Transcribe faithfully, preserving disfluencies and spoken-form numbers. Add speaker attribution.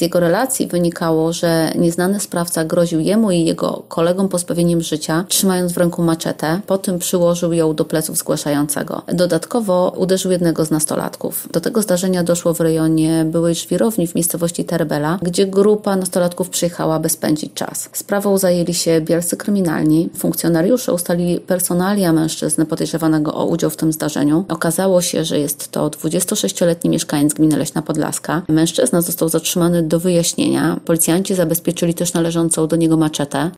Speaker 1: Z jego relacji wynikało, że nieznany sprawca groził jemu i jego kolegom pozbawieniem życia, trzymając w ręku maczetę, po tym przyłożył ją do pleców zgłaszającego. Dodatkowo uderzył jednego z nastolatków. Do tego zdarzenia doszło w rejonie byłej żwirowni w miejscowości Terbela, gdzie grupa nastolatków przyjechała, by spędzić czas. Sprawą zajęli się bielscy kryminalni. Funkcjonariusze ustalili personalia mężczyzny podejrzewanego o udział w tym zdarzeniu. Okazało się, że jest to dwudziestosześcioletni mieszkaniec gminy Leśna Podlaska. Mężczyzna został zatrzymany do wyjaśnienia. Policjanci zabezpieczyli też należącą do niego maczetę.